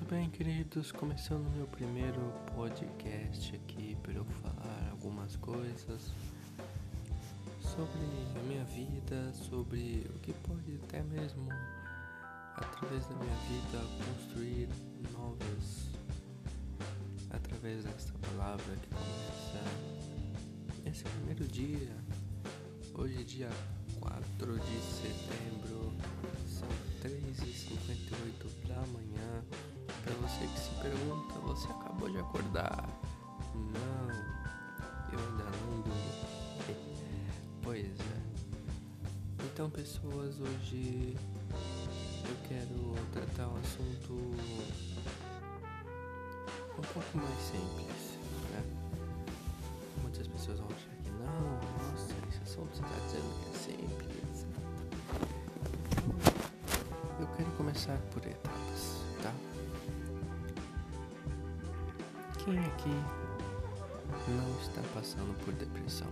bem, queridos? Começando meu primeiro podcast aqui para eu falar algumas coisas sobre a minha vida, sobre o que pode até mesmo, através da minha vida, construir novas, através dessa palavra que começa esse primeiro dia. Hoje, dia 4 de setembro, são 3h58 da manhã. Pra você que se pergunta, você acabou de acordar? Não, eu ainda não dormi. Pois é. Então, pessoas, hoje eu quero tratar um assunto um pouco mais simples, né? Muitas pessoas vão achar que não, nossa, esse assunto você tá dizendo que é simples. Eu quero começar por etapas, tá? Quem aqui não está passando por depressão?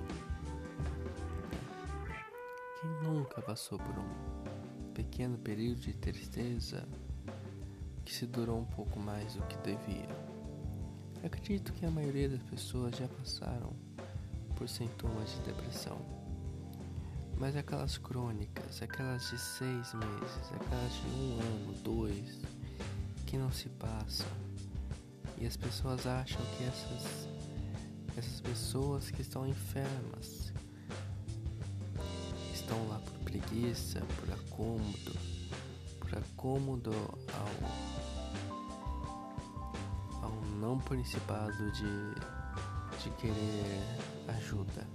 Quem nunca passou por um pequeno período de tristeza que se durou um pouco mais do que devia? Acredito que a maioria das pessoas já passaram por sintomas de depressão, mas aquelas crônicas, aquelas de 6 meses, aquelas de 1 ano, 2, que não se passam. E as pessoas acham que essas pessoas que estão enfermas estão lá por preguiça, por acômodo ao não principado de querer ajuda.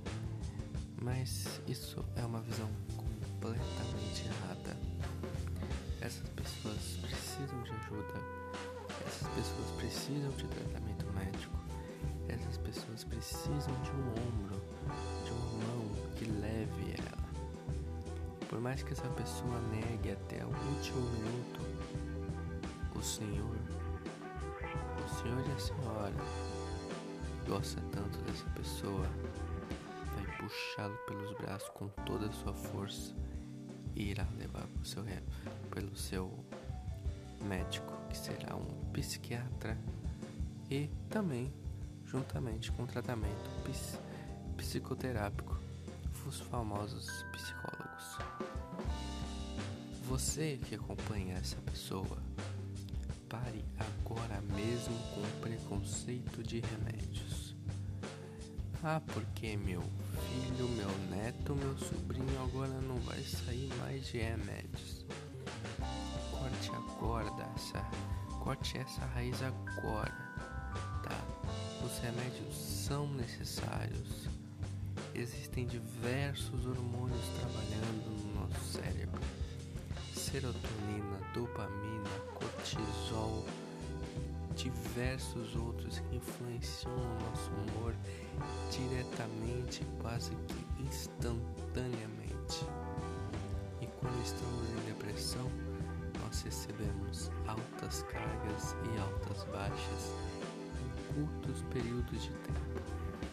Mas isso é uma visão completamente errada. Essas pessoas precisam de ajuda. Essas pessoas precisam de tratamento médico. Essas pessoas precisam de um ombro, de uma mão que leve ela. Por mais que essa pessoa negue até o último minuto, o Senhor e a Senhora gosta tanto dessa pessoa, vai puxá-lo pelos braços com toda a sua força e irá levar pelo seu médico, que será um psiquiatra, e também juntamente com tratamento psicoterápico, os famosos psicólogos. Você que acompanha essa pessoa, pare agora mesmo com o preconceito de remédios. Ah, porque meu filho, meu neto, meu sobrinho agora não vai sair mais de remédios. Corte essa raiz agora, tá? Os remédios são necessários. Existem diversos hormônios trabalhando no nosso cérebro. Serotonina, dopamina, cortisol, diversos outros que influenciam o nosso humor diretamente, quase que instantaneamente. E quando estamos em depressão, nós recebemos altas cargas e altas baixas em curtos períodos de tempo.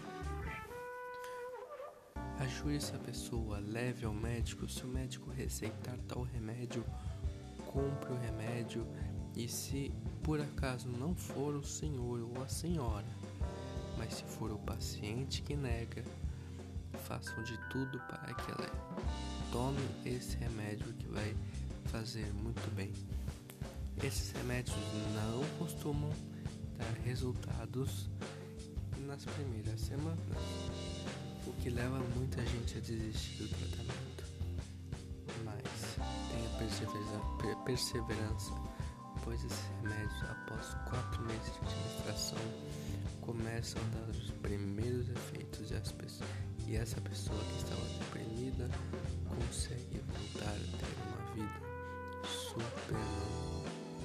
Ajude essa pessoa, leve ao médico. Se o médico receitar tal remédio, compre o remédio. E se por acaso não for o senhor ou a senhora, mas se for o paciente que nega, façam de tudo para que ela tome esse remédio, que vai fazer muito bem. Esses remédios não costumam dar resultados nas primeiras semanas, o que leva muita gente a desistir do tratamento. Mas tenha perseverança, pois esses remédios, após 4 meses de administração, começam a dar os primeiros efeitos, e essa pessoa que estava deprimida consegue voltar a ter uma vida super normal.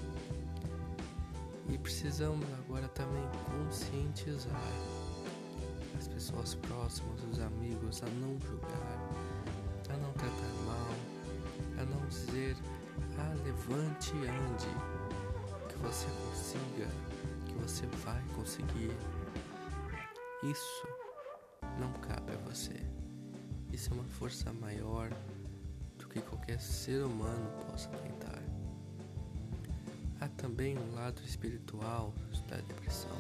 E precisamos agora também conscientizar as pessoas próximas, os amigos, a não julgar, a não tratar mal, a não dizer: levante e ande, que você consiga, que você vai conseguir. Isso não cabe a você. Isso é uma força maior do que qualquer ser humano possa tentar. também um lado espiritual da depressão.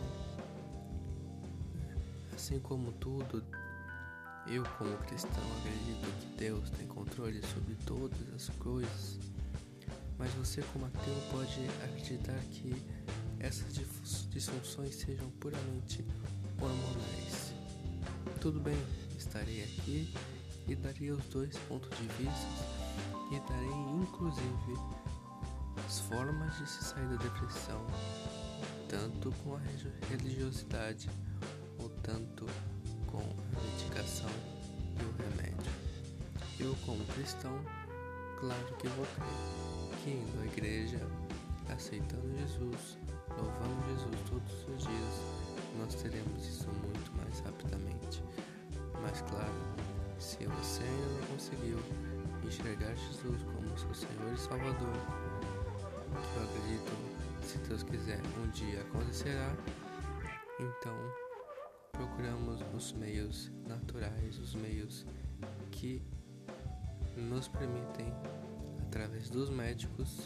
Assim como tudo, eu como cristão acredito que Deus tem controle sobre todas as coisas, mas você como ateu pode acreditar que essas disfunções sejam puramente hormonais. Tudo bem, estarei aqui e darei os dois pontos de vista e darei inclusive as formas de se sair da depressão, tanto com a religiosidade ou tanto com a medicação e o remédio. Eu como cristão, claro que vou crer que indo à igreja, aceitando Jesus, louvando Jesus todos os dias, nós teremos isso muito mais rapidamente. Mas claro, se você ainda não conseguiu enxergar Jesus como seu Senhor e Salvador, que eu acredito, se Deus quiser, um dia acontecerá, então procuramos os meios naturais, os meios que nos permitem, através dos médicos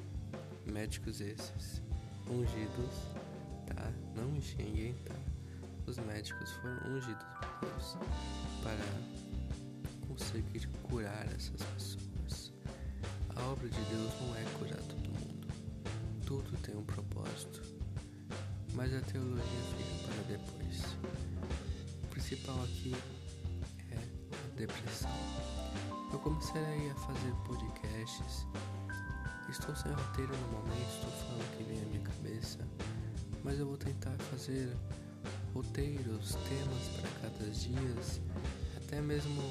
esses ungidos, tá? Não me xinguem, tá? Os médicos foram ungidos por Deus para conseguir curar essas pessoas. A obra de Deus não é curar todo mundo. Tudo tem um propósito, mas a teologia fica para depois. O principal aqui é a depressão. Eu começarei a fazer podcasts. Estou sem roteiro no momento, estou falando o que vem à minha cabeça, mas eu vou tentar fazer roteiros, temas para cada dia, até mesmo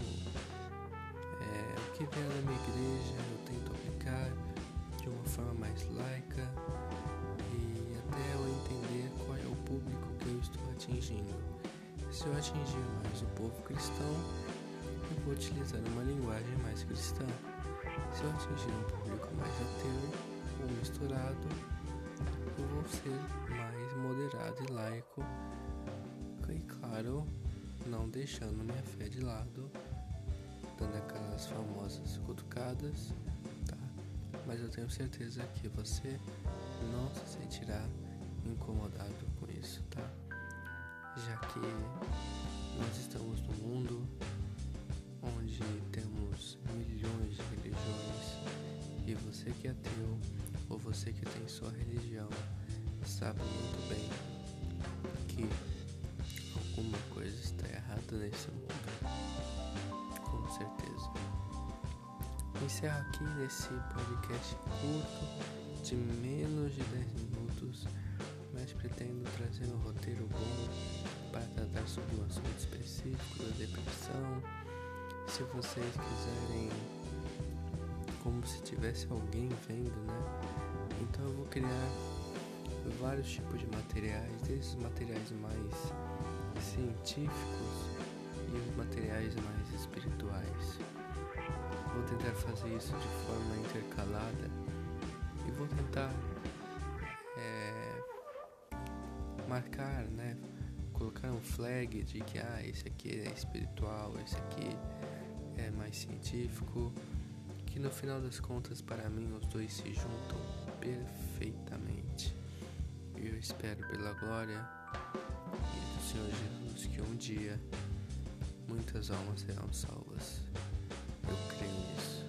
o que vier da minha igreja eu tento aplicar de uma forma mais laica e até eu entender qual é o público que eu estou atingindo. Se eu atingir mais o povo cristão, eu vou utilizar uma linguagem mais cristã. Se eu atingir um público mais ateu ou misturado, eu vou ser mais moderado e laico. E claro, não deixando minha fé de lado, dando aquelas famosas cutucadas, tá? Mas eu tenho certeza que você não se sentirá incomodado com isso, tá? Já que nós estamos num mundo onde temos milhões de religiões e você que é ateu ou você que tem sua religião sabe muito bem que alguma coisa está errada nesse mundo, com certeza. Encerro aqui nesse podcast curto de menos de 10 minutos, mas pretendo trazer um roteiro bom para tratar sobre um assunto específico da depressão. Se vocês quiserem, como se tivesse alguém vendo, né? Então eu vou criar vários tipos de materiais, desde os materiais mais científicos e os materiais mais espirituais. Vou tentar fazer isso de forma intercalada e vou tentar marcar, né? Colocar um flag de que esse aqui é espiritual, esse aqui é mais científico, que no final das contas para mim os dois se juntam perfeitamente. E eu espero pela glória do Senhor Jesus que um dia muitas almas serão salvas. Eu creio nisso.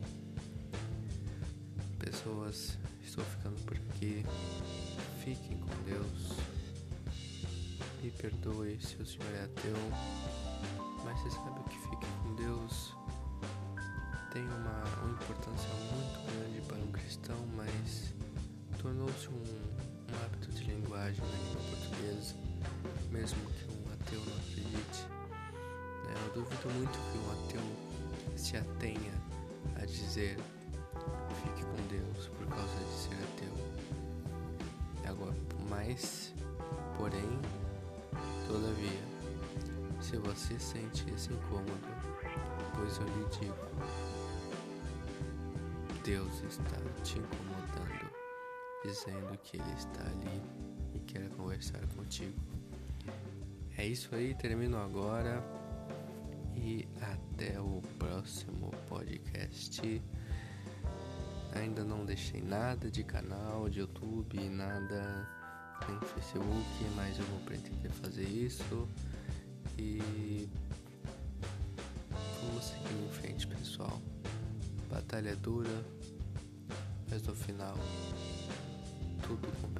Pessoas, estou ficando por aqui. Fiquem com Deus. Me perdoe se o Senhor é ateu, mas você sabe que fique com Deus tem uma importância muito grande para um cristão, mas tornou-se um hábito de linguagem na língua portuguesa, mesmo que um ateu não acredite. Eu duvido muito que um ateu se atenha a dizer fique com Deus por causa de ser ateu. Agora, porém, todavia, se você sente esse incômodo, pois eu lhe digo, Deus está te incomodando, dizendo que Ele está ali e quer conversar contigo. É isso aí, termino agora e até o próximo podcast. Ainda não deixei nada de canal, de YouTube, nada nem Facebook, mas eu vou pretender fazer isso. E vamos seguir em frente, pessoal. Batalha dura, mas no final tudo